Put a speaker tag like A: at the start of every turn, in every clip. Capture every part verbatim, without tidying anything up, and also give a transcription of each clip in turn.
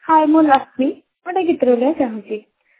A: हाय ମୁଁ ଲକ୍ଷ୍ମୀ ଗୋଟେ ଗୀତ ବୋଲିବା ଚାହୁଁଛି।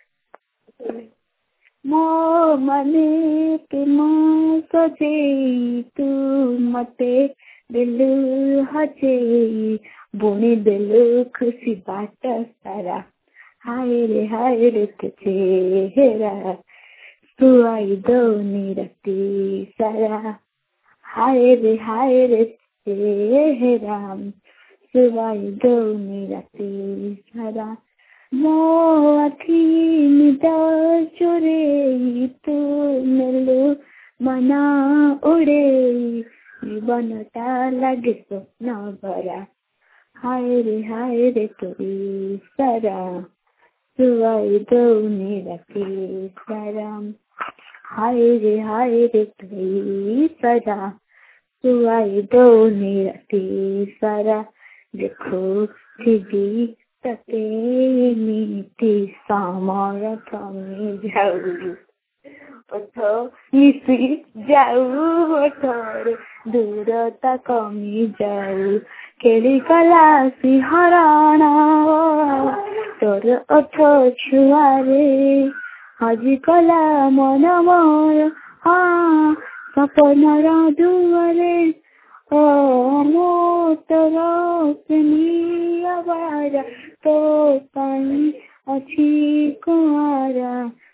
A: ମୋ ମନେ ପ୍ରେମ ସଜେଇ ତୁ ମତେ ଦେଲୁ ହଜେଇ ବୁଣି ଦେଲୁ ଖୁସି ବାଟ ସାରା ହାୟ ରେ ହାୟ ରେ ତୋ ଚେହେରା ଶୁଆଇ ଦଉନି ରାତି ସାରା हाय रे हाय रे चेहरा सुवाई दौनी राती सारा मो आखि निद चोरे तू नेलु मना उड़े जीवनटा लगे स्वप्न भरा हाय रे हाय रे तोरी सारा सुवाई दौनी राती सारा हाय रे हाय रे तोरी सारा सुवाई दौनी राती सारा देखो थी तते नीति समर थमी जाऊ ओठ मिसी जाऊ ओठर दूरता कमी जाऊ केली कला सिंहरण तोर ओठ छुआरे हजी कला मन मोर हाँ सपनार दुआरे ओ मो तोर प्रेमिया तो पाई अच्छी कुआरा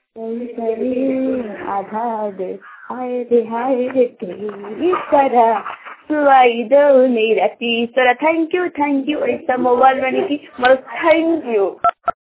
A: आधा दे हाय रे हाय रे तेरी सारा सुवाई दौनी राती सारा। थैंक यू थैंक यू ऐसा मोबाइल मैंने की थैंक यू।